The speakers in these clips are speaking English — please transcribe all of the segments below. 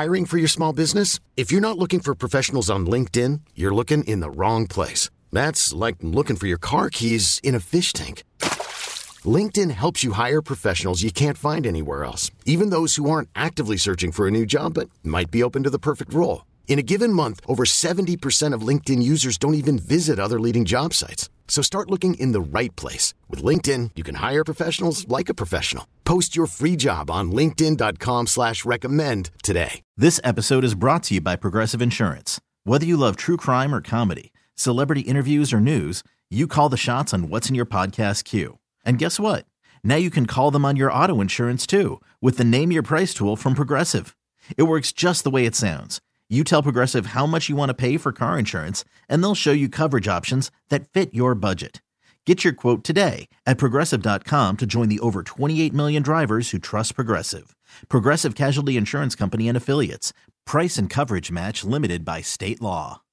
Hiring for your small business? If you're not looking for professionals on LinkedIn, you're looking in the wrong place. That's like looking for your car keys in a fish tank. LinkedIn helps you hire professionals you can't find anywhere else, even those who aren't actively searching for a new job but might be open to the perfect role. In a given month, over 70% of LinkedIn users don't even visit other leading job sites. So start looking in the right place. With LinkedIn, you can hire professionals like a professional. Post your free job on linkedin.com/recommend today. This episode is brought to you by Progressive Insurance. Whether you love true crime or comedy, celebrity interviews or news, you call the shots on what's in your podcast queue. And guess what? Now you can call them on your auto insurance too with the Name Your Price tool from Progressive. It works just the way it sounds. You tell Progressive how much you want to pay for car insurance, and they'll show you coverage options that fit your budget. Get your quote today at Progressive.com to join the over 28 million drivers who trust Progressive. Progressive Casualty Insurance Company and Affiliates. Price and coverage match limited by state law.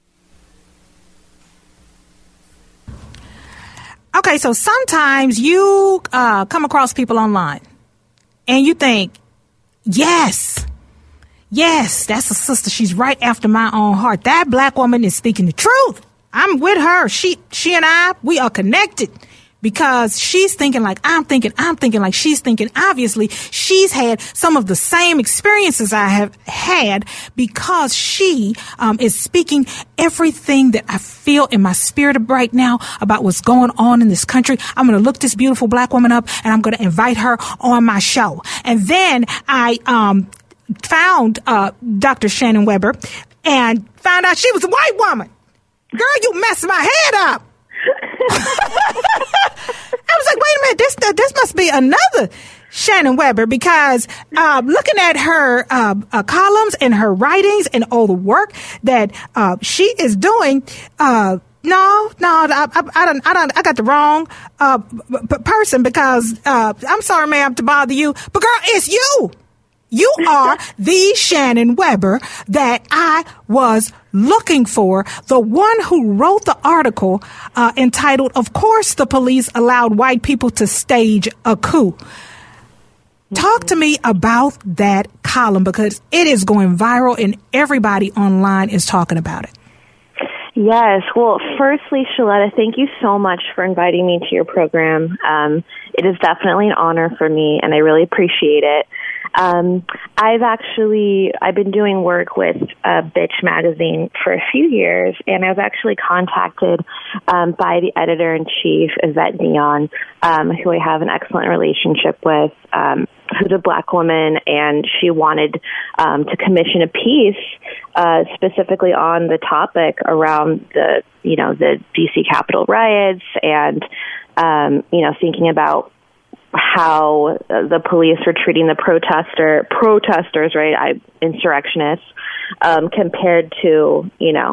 Okay, so sometimes you come across people online, and you think, yes, that's a sister. She's right after my own heart. That black woman is speaking the truth. I'm with her. She and I, we are connected because she's thinking like I'm thinking like she's thinking. Obviously, she's had some of the same experiences I have had because she is speaking everything that I feel in my spirit right now about what's going on in this country. I'm going to look this beautiful black woman up and I'm going to invite her on my show. And then I found Dr. Shannon Weber and found out she was a white woman. Girl, you messed my head up. I was like, wait a minute, this must be another Shannon Weber because looking at her columns and her writings and all the work that she is doing, I got the wrong person because I'm sorry, ma'am, to bother you, but girl, it's you. You are the Shannon Weber that I was looking for, the one who wrote the article entitled, "Of Course the Police Allowed White People to Stage a Coup." Talk to me about that column because it is going viral and everybody online is talking about it. Yes. Well, firstly, Shaletta, thank you so much for inviting me to your program. It is definitely an honor for me, and I really appreciate it. I've been doing work with Bitch Magazine for a few years, and I was actually contacted by the editor-in-chief, Yvette Dion, who I have an excellent relationship with, who's a black woman, and she wanted to commission a piece specifically on the topic around the DC Capitol riots and, thinking about how the police were treating the protesters, right, insurrectionists, compared to,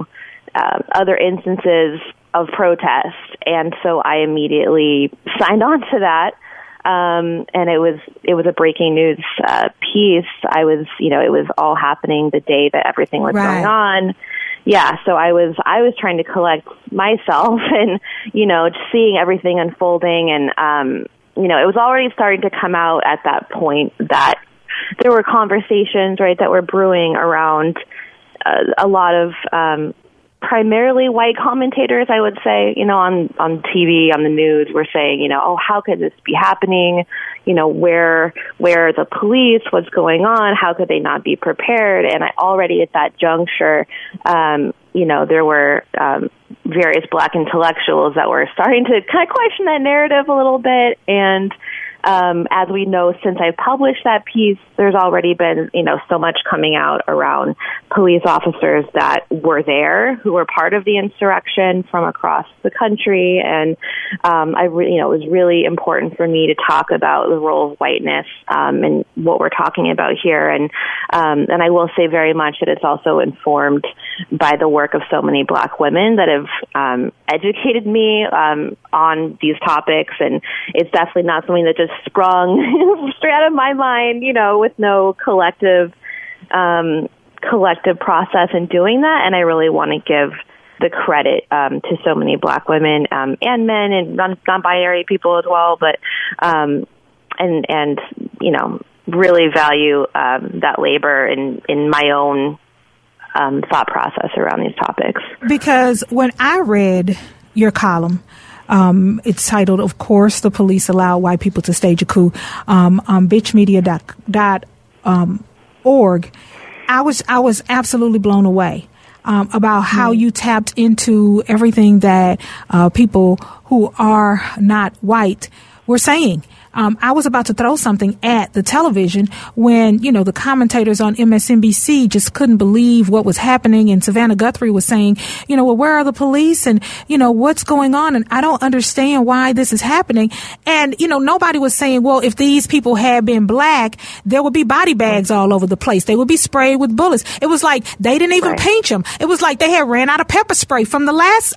other instances of protest. And so I immediately signed on to that. And it was a breaking news piece. It was all happening the day that everything was going on. Yeah, so I was trying to collect myself and, seeing everything unfolding and, it was already starting to come out at that point that there were conversations, right, that were brewing around a lot of primarily white commentators, I would say, on TV, on the news, were saying, how could this be happening? Where are the police? What's going on? How could they not be prepared? And I already at that juncture, there were various black intellectuals that were starting to kind of question that narrative a little bit. And as we know, since I published that piece, there's already been, so much coming out around police officers that were there, who were part of the insurrection from across the country. And it was really important for me to talk about the role of whiteness and what we're talking about here. And I will say very much that it's also informed by the work of so many black women that have educated me on these topics. And it's definitely not something that just sprung straight out of my mind, with no collective process in doing that. And I really want to give the credit to so many black women and men and non-binary people as well. But and really value that labor in my own thought process around these topics. Because when I read your column, it's titled, of course, The Police Allow White People to Stage a Coup, on bitchmedia.org. I was absolutely blown away about how you tapped into everything that people who are not white were saying. I was about to throw something at the television when, the commentators on MSNBC just couldn't believe what was happening. And Savannah Guthrie was saying, well, where are the police? And, what's going on? And I don't understand why this is happening. And, nobody was saying, well, if these people had been black, there would be body bags all over the place. They would be sprayed with bullets. It was like they didn't even pinch them. It was like they had ran out of pepper spray from the last,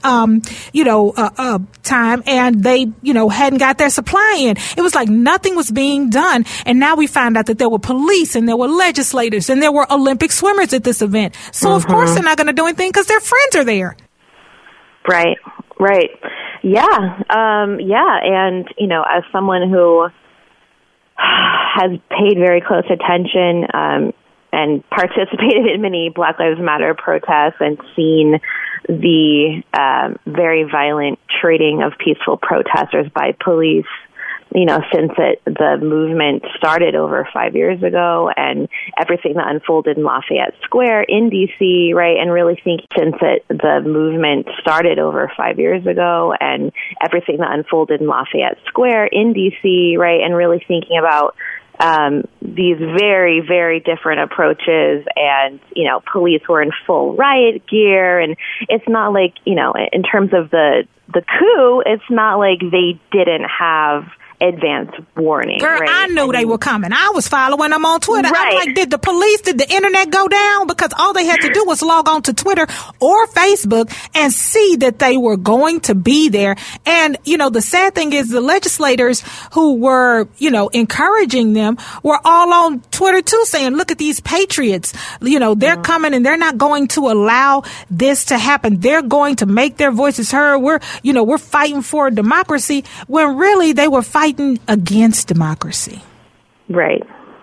time, and they, hadn't got their supply in. It was like nothing was being done. And now we found out that there were police and there were legislators and there were Olympic swimmers at this event. So of course they're not going to do anything because their friends are there. Right. Yeah. And, as someone who has paid very close attention and participated in many Black Lives Matter protests and seen the very violent treating of peaceful protesters by police, since the movement started over 5 years ago, and everything that unfolded in Lafayette Square in D.C., right, and really think since the movement started over 5 years ago, and everything that unfolded in Lafayette Square in D.C., right, and really thinking about these very, very different approaches, and, police were in full riot gear, and it's not like, in terms of the coup, it's not like they didn't have advance warning. Girl, right? I knew they were coming. I was following them on Twitter. Right. I'm like, did the internet go down? Because all they had to do was log on to Twitter or Facebook and see that they were going to be there. And, the sad thing is the legislators who were, encouraging them were all on Twitter too, saying, look at these patriots. They're coming and they're not going to allow this to happen. They're going to make their voices heard. We're fighting for democracy, when really they were fighting against democracy. Right.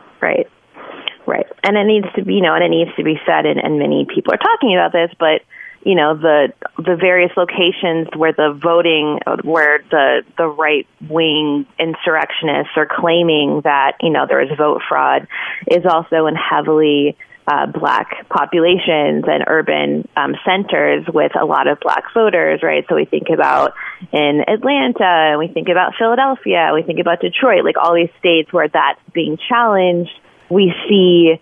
And it needs to be, said, and many people are talking about this, but, the various locations where the right-wing insurrectionists are claiming that, there is vote fraud is also in heavily Black populations and urban centers with a lot of Black voters, right? So we think about in Atlanta, we think about Philadelphia, we think about Detroit, like all these states where that's being challenged, we see,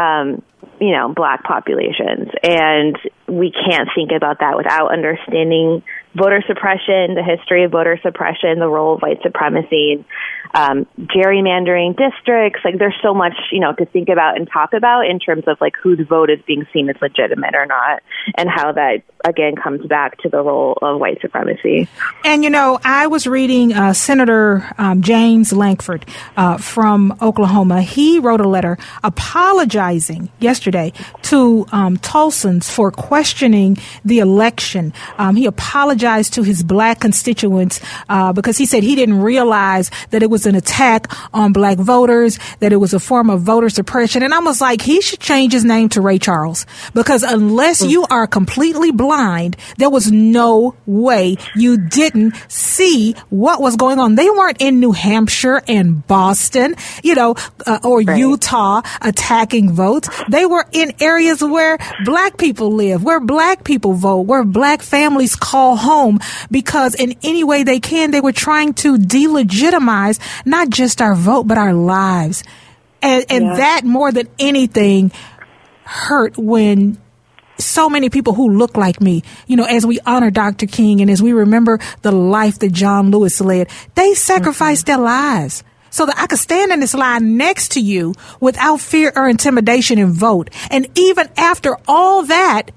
Black populations. And we can't think about that without understanding voter suppression, the history of voter suppression, the role of white supremacy, gerrymandering districts. Like there's so much, to think about and talk about in terms of like whose vote is being seen as legitimate or not, and how that again comes back to the role of white supremacy. And I was reading Senator James Lankford from Oklahoma. He wrote a letter apologizing yesterday to Tulsans for questioning the election. He apologized to his Black constituents because he said he didn't realize that it was an attack on Black voters, that it was a form of voter suppression. And I was like, he should change his name to Ray Charles, because unless you are completely blind, there was no way you didn't see what was going on. They weren't in New Hampshire and Boston, or right. Utah attacking votes. They were in areas where Black people live, where Black people vote, where Black families call home, because in any way they can, they were trying to delegitimize not just our vote, but our lives. And that more than anything hurt when so many people who look like me, as we honor Dr. King and as we remember the life that John Lewis led, they sacrificed their lives so that I could stand in this line next to you without fear or intimidation and vote. And even after all that,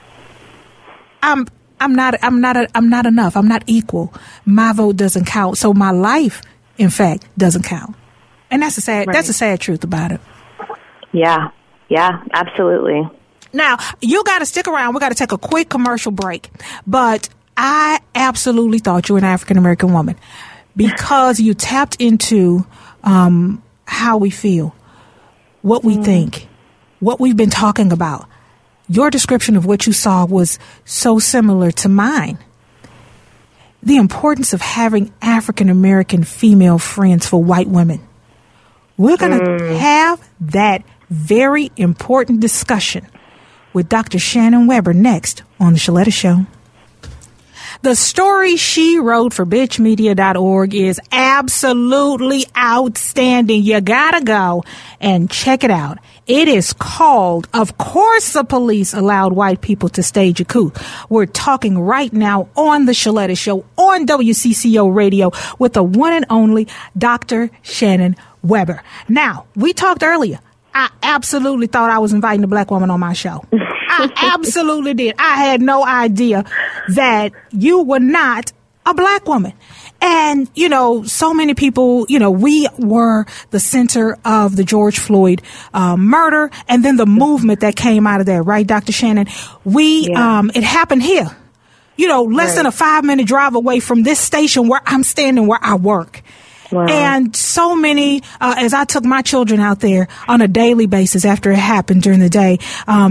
I'm not enough. I'm not equal. My vote doesn't count. So my life, in fact, doesn't count. And that's a sad truth about it. Yeah, absolutely. Now, you got to stick around. We got to take a quick commercial break. But I absolutely thought you were an African-American woman because you tapped into how we feel what we think, what we've been talking about. Your description of what you saw was so similar to mine. The importance of having African-American female friends for white women. We're going to have that very important discussion with Dr. Shannon Weber next on The Shaletta Show. The story she wrote for bitchmedia.org is absolutely outstanding. You gotta go and check it out. It is called, Of Course the Police Allowed White People to Stage a Coup. We're talking right now on The Shaletta Show on WCCO Radio with the one and only Dr. Shannon Weber. Now, we talked earlier. I absolutely thought I was inviting a black woman on my show. I absolutely did. I had no idea that you were not a black woman. And, you know, so many people, you know, we were the center of the George Floyd murder and then the movement that came out of that, right, Dr. Shannon? It happened here, you know, less than a 5-minute drive away from this station where I'm standing, where I work. Wow. And so many, as I took my children out there on a daily basis after it happened during the day,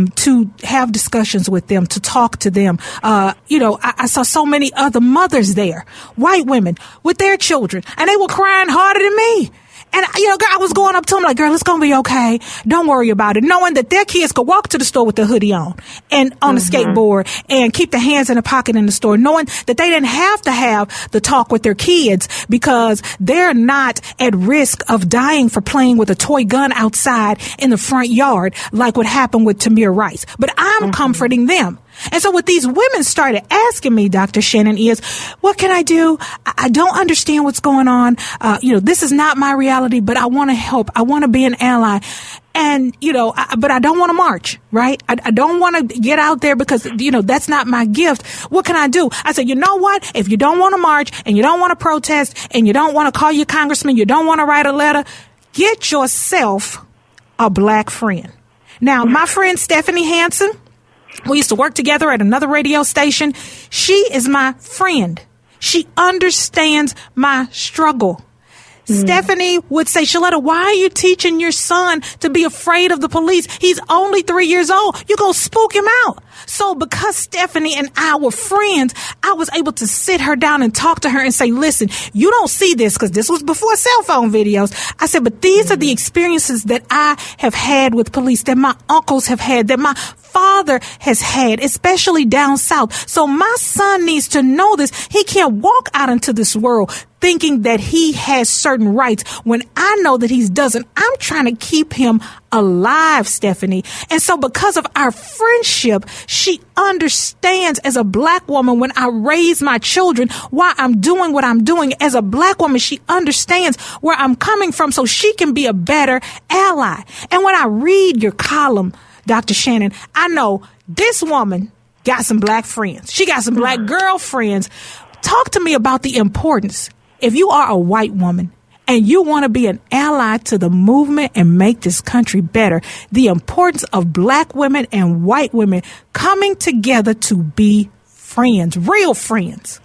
to have discussions with them, to talk to them. You know, I saw so many other mothers there, white women with their children, and they were crying harder than me. And, you know, I was going up to them like, girl, it's going to be okay. Don't worry about it. Knowing that their kids could walk to the store with their hoodie on and on a skateboard and keep their hands in a pocket in the store, knowing that they didn't have to have the talk with their kids because they're not at risk of dying for playing with a toy gun outside in the front yard like what happened with Tamir Rice. But I'm comforting them. And so what these women started asking me, Dr. Shannon, is, what can I do? I don't understand what's going on. You know, this is not my reality, but I want to help. I want to be an ally. And, you know, but I don't want to march, right? I don't want to get out there because, you know, that's not my gift. What can I do? I said, you know what? If you don't want to march and you don't want to protest and you don't want to call your congressman, you don't want to write a letter, get yourself a black friend. Now, my friend Stephanie Hansen, we used to work together at another radio station. She is my friend. She understands my struggle. Stephanie would say, Shaletta, why are you teaching your son to be afraid of the police? He's only 3 years old. You're going to spook him out. So because Stephanie and I were friends, I was able to sit her down and talk to her and say, listen, you don't see this because this was before cell phone videos. I said, but these are the experiences that I have had with police, that my uncles have had, that my father has had, especially down south. So my son needs to know this. He can't walk out into this world thinking that he has certain rights when I know that he doesn't. I'm trying to keep him alive, Stephanie. And so because of our friendship, she understands as a black woman when I raise my children why I'm doing what I'm doing. As a black woman, she understands where I'm coming from so she can be a better ally. And when I read your column, Dr. Shannon, I know this woman got some black friends. She got some black girlfriends. Talk to me about the importance. If you are a white woman and you want to be an ally to the movement and make this country better, the importance of black women and white women coming together to be friends, real friends.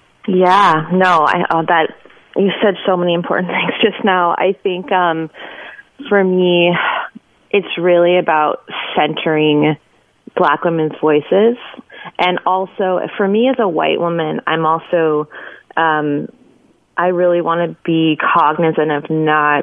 Yeah, no, that you said so many important things just now. I think for me, it's really about centering black women's voices. And also, for me as a white woman, I'm also, I really want to be cognizant of not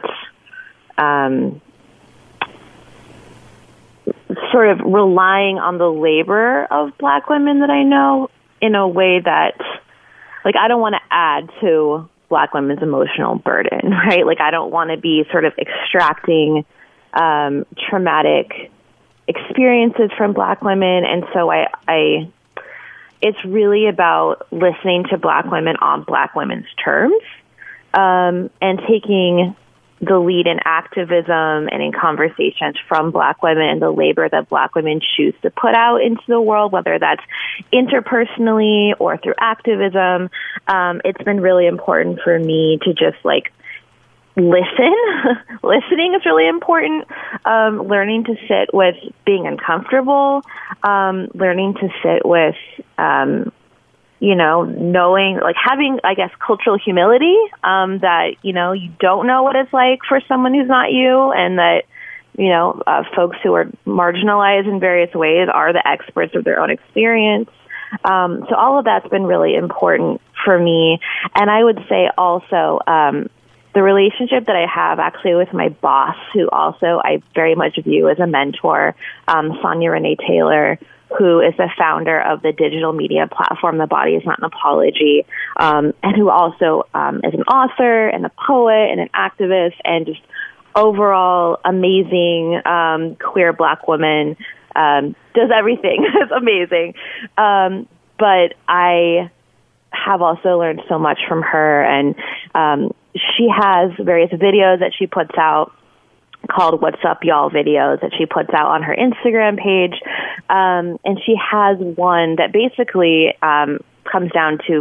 sort of relying on the labor of black women that I know in a way that, like, I don't want to add to black women's emotional burden, right? Like, I don't want to be sort of extracting traumatic experiences from black women. And so it's really about listening to black women on black women's terms, and taking the lead in activism and in conversations from black women and the labor that black women choose to put out into the world, whether that's interpersonally or through activism. It's been really important for me to just listen. Listening is really important. Learning to sit with being uncomfortable. Learning to sit with, knowing, having, I guess, cultural humility, that, you don't know what it's like for someone who's not you, and that, folks who are marginalized in various ways are the experts of their own experience. So all of that's been really important for me. And I would say also the relationship that I have actually with my boss, who also I very much view as a mentor, Sonia Renee Taylor, who is the founder of the digital media platform, The Body Is Not an Apology, and who also is an author and a poet and an activist and just overall amazing queer Black woman, does everything. It's amazing. But I have also learned so much from her, and she has various videos that she puts out called What's Up Y'all videos that she puts out on her Instagram page. And she has one that basically comes down to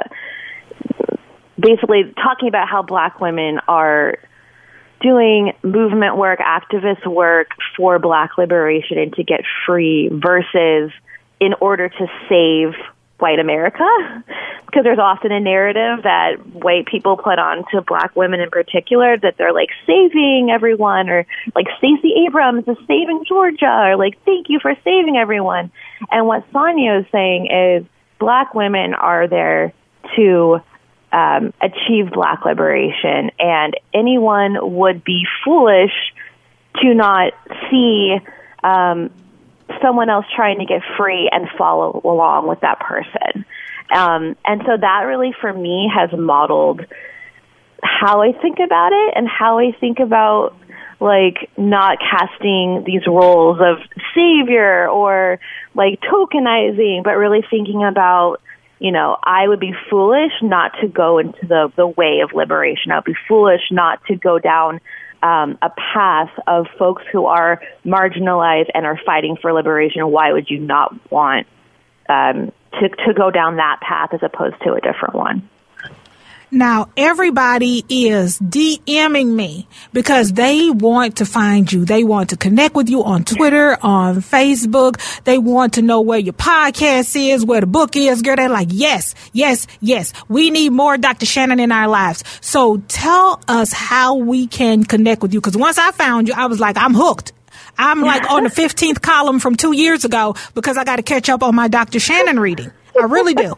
basically talking about how Black women are doing movement work, activist work for Black liberation and to get free versus in order to save white America, because there's often a narrative that white people put on to Black women in particular that they're like saving everyone, or like Stacey Abrams is saving Georgia, or like thank you for saving everyone. And what Sonia is saying is Black women are there to achieve Black liberation, and anyone would be foolish to not see someone else trying to get free and follow along with that person. And so that really, for me, has modeled how I think about it and how I think about, like, not casting these roles of savior or, like, tokenizing, but really thinking about, I would be foolish not to go into the way of liberation. I would be foolish not to go down a path of folks who are marginalized and are fighting for liberation. Why would you not want to go down that path as opposed to a different one? Now, everybody is DMing me because they want to find you. They want to connect with you on Twitter, on Facebook. They want to know where your podcast is, where the book is. Girl, they're like, yes. We need more Dr. Shannon in our lives. So tell us how we can connect with you. Because once I found you, I was like, I'm hooked. I'm like on the 15th column from 2 years ago because I got to catch up on my Dr. Shannon reading. I really do.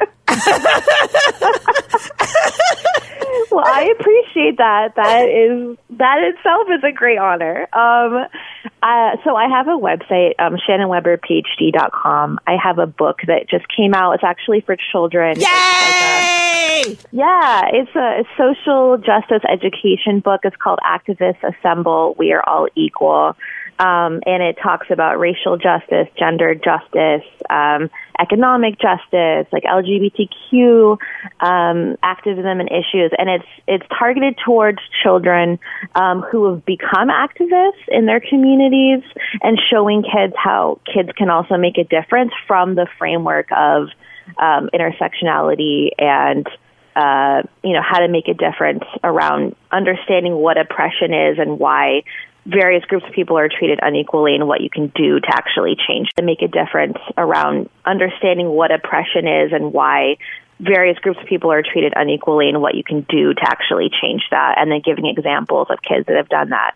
Well, I appreciate that. That itself is a great honor. So I have a website, ShannonWeberPhD.com. I have a book that just came out. It's actually for children. Yay! It's a social justice education book. It's called Activists Assemble, We Are All Equal. And it talks about racial justice, gender justice, economic justice, like LGBTQ activism and issues. And it's targeted towards children who have become activists in their communities and showing kids how kids can also make a difference from the framework of intersectionality and how to make a difference around understanding what oppression is and why various groups of people are treated unequally and what you can do to actually change to make a difference around understanding what oppression is and why various groups of people are treated unequally and what you can do to actually change that, and then giving examples of kids that have done that.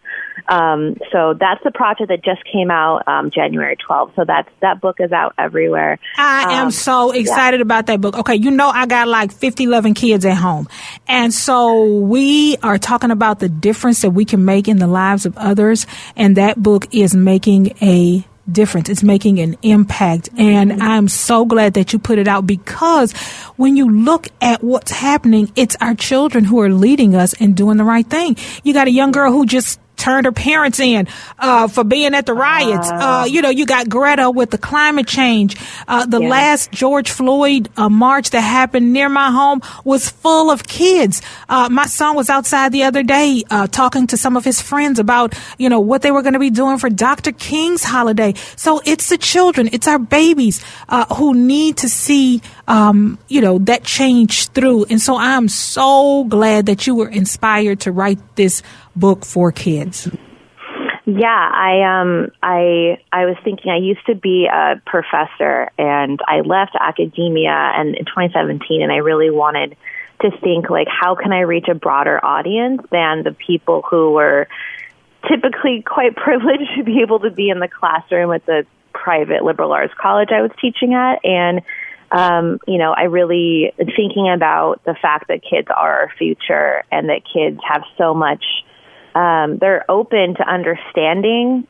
So that's the project that just came out January 12th. So that book is out everywhere. I am so excited about that book. Okay, I got like 11 kids at home. And so we are talking about the difference that we can make in the lives of others. And that book is making a difference. It's making an impact. And I'm so glad that you put it out, because when you look at what's happening, it's our children who are leading us and doing the right thing. You got a young girl who just turned her parents in for being at the riots. You got Greta with the climate change. Last George Floyd march that happened near my home was full of kids. My son was outside the other day talking to some of his friends about, what they were going to be doing for Dr. King's holiday. So it's the children, it's our babies who need to see, that change through. And so I'm so glad that you were inspired to write this book for kids. Yeah, I was thinking, I used to be a professor and I left academia in 2017, and I really wanted to think, like, how can I reach a broader audience than the people who were typically quite privileged to be able to be in the classroom at the private liberal arts college I was teaching at. And, I really thinking about the fact that kids are our future and that kids have so much, they're open to understanding,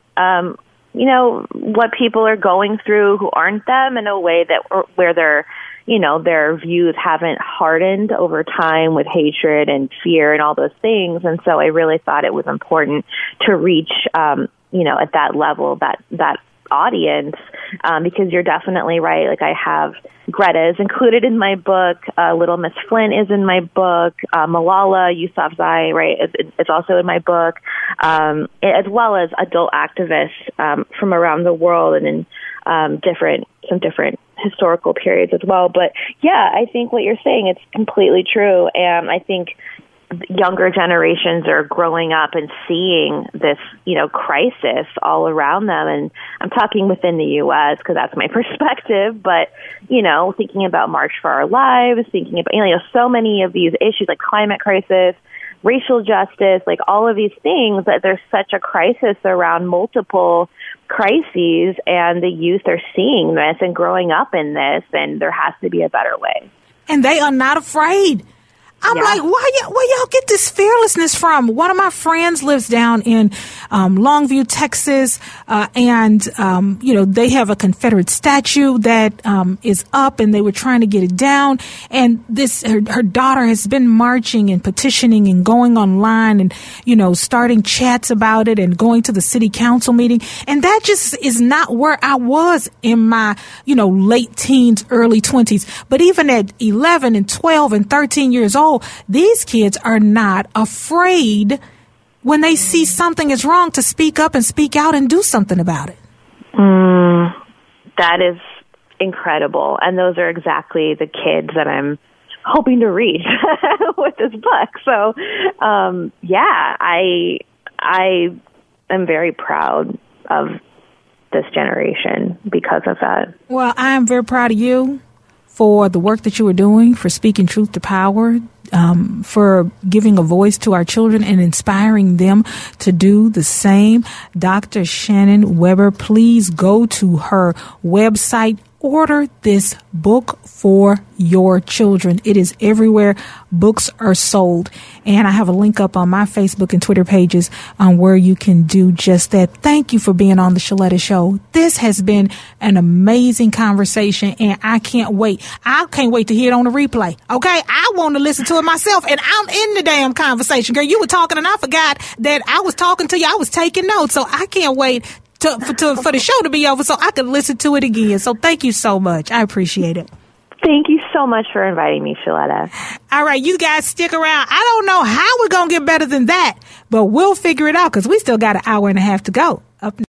what people are going through who aren't them in a way that where their views haven't hardened over time with hatred and fear and all those things. And so I really thought it was important to reach, at that level, that audience, because you're definitely right. Like I have Greta is included in my book. Little Miss Flint is in my book. Malala Yousafzai, right, is also in my book, as well as adult activists from around the world and in some different historical periods as well. But yeah, I think what you're saying, it's completely true. And I think younger generations are growing up and seeing this, crisis all around them. And I'm talking within the U.S. because that's my perspective. But, thinking about March for Our Lives, thinking about, so many of these issues like climate crisis, racial justice, like all of these things, that there's such a crisis around multiple crises, and the youth are seeing this and growing up in this, and there has to be a better way. And they are not afraid. I'm like, where y'all get this fearlessness from? One of my friends lives down in Longview, Texas, and they have a Confederate statue that is up, and they were trying to get it down. And her daughter has been marching and petitioning and going online and starting chats about it and going to the city council meeting. And that just is not where I was in my late teens, early 20s. But even at 11 and 12 and 13 years old, these kids are not afraid when they see something is wrong to speak up and speak out and do something about it. That is incredible. And those are exactly the kids that I'm hoping to reach with this book. So, I am very proud of this generation because of that. Well, I am very proud of you for the work that you are doing, for speaking truth to power, for giving a voice to our children and inspiring them to do the same. Dr. Shannon Weber, please go to her website. Order this book for your children. It is everywhere books are sold. And I have a link up on my Facebook and Twitter pages on where you can do just that. Thank you for being on the Shaletta Show. This has been an amazing conversation, and I can't wait. I can't wait to hear it on the replay. Okay? I want to listen to it myself, and I'm in the damn conversation. Girl, you were talking, and I forgot that I was talking to you. I was taking notes, so I can't wait for the show to be over so I can listen to it again. So thank you so much. I appreciate it. Thank you so much for inviting me, Shaletta. All right, you guys stick around. I don't know how we're going to get better than that, but we'll figure it out because we still got an hour and a half to go. Up